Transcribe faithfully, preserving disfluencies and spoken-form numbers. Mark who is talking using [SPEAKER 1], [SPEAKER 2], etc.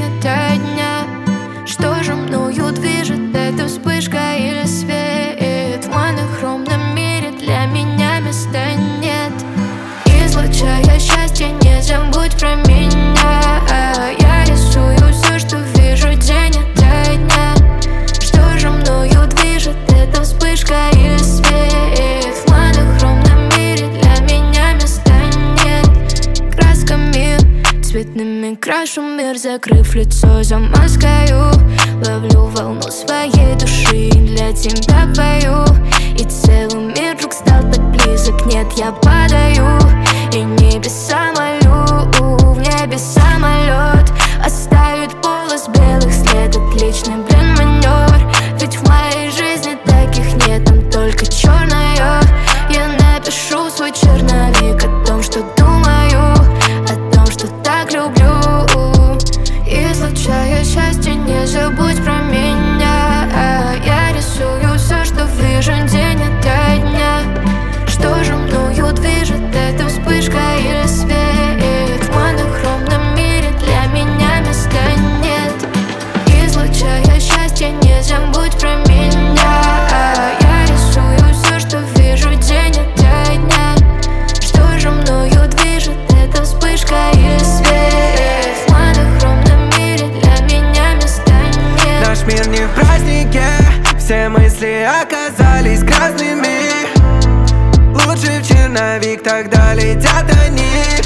[SPEAKER 1] день ото дня. Что же мною движет, это вспышка или свет? В монохромном мире для меня места нет. Излучая счастье, не забудь про меня. Я рисую все, что вижу день ото дня. Что же мною движет, это вспышка или свет? В монохромном мире для меня места нет. Красками цветными крашу мир, закрыв лицо за маской. Ловлю волну своей души, для тебя пою. И целый мир вдруг стал так близок, нет, я падаю. И небеса молю, в небе самолет оставит полос белых след. Отличный, блин, маневр, ведь в моей жизни таких нет, там только черное. Я напишу свой черновик о том, что думаю, о том, что так люблю. Излучая счастье, не забудь про меня. Я рисую все, что вижу день ото дня. Что же мною движет, это вспышка или свет? В монохромном мире для меня места нет. Излучая счастье, не забудь про меня. Я рисую все, что вижу день ото дня. Что же мною движет, это вспышка или свет? В монохромном мире для меня места нет.
[SPEAKER 2] Наш мир не в празднике, все мысли оказались красными. Лучше в черновик, тогда летят они.